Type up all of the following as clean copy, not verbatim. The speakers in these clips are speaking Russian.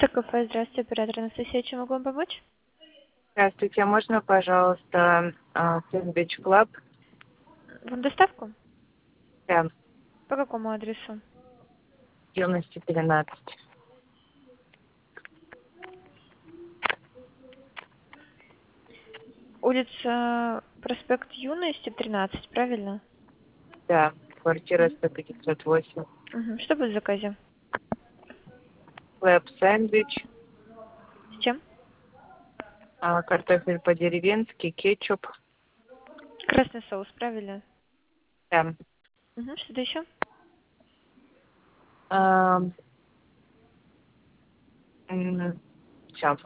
Кафе, здравствуйте, оператор Анастасия, чем могу вам помочь? Здравствуйте, а можно, пожалуйста, сэндвич клаб? Вам доставку? Да, По какому адресу? юности 13. Улица Проспект Юности, 13, правильно? Да, квартира 100-508. Угу. Что будет в заказе? Хлеб сэндвич, С чем? картофель по-деревенски, кетчуп. Красный соус, правильно? Да. Угу. Что-то еще? Сейчас.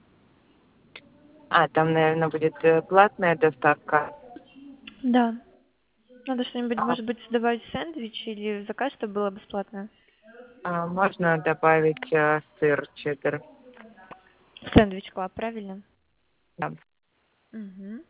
Там, наверное, будет платная доставка. Да. Надо что-нибудь, А, может быть, добавить в сэндвич или в заказ, чтобы было бесплатно? Можно добавить сыр чеддер. Сэндвич клаб, правильно? Да. Угу.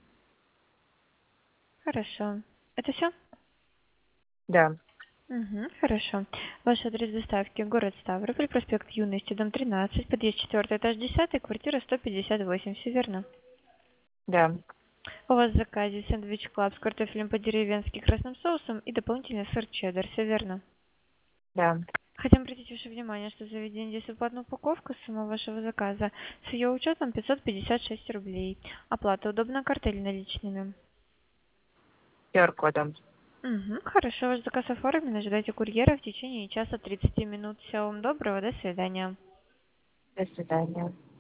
Хорошо. Это все? Да. Угу, хорошо. Ваш адрес доставки: город Ставрополь, проспект Юности, дом 13, подъезд 4, этаж 10, квартира 158. Все верно? Да. У вас в заказе сэндвич клаб с картофелем по-деревенски, красным соусом и дополнительный сыр чеддер. Все верно? Да. Хотим обратить ваше внимание, что заведение здесь бесплатная упаковка, сумма вашего заказа с ее учетом 556 рублей. Оплата удобна картой или наличными? QR-кодом. Угу, хорошо, ваш заказ оформлен. Ожидайте курьера в течение часа 30 минут. Всего вам доброго, до свидания. До свидания.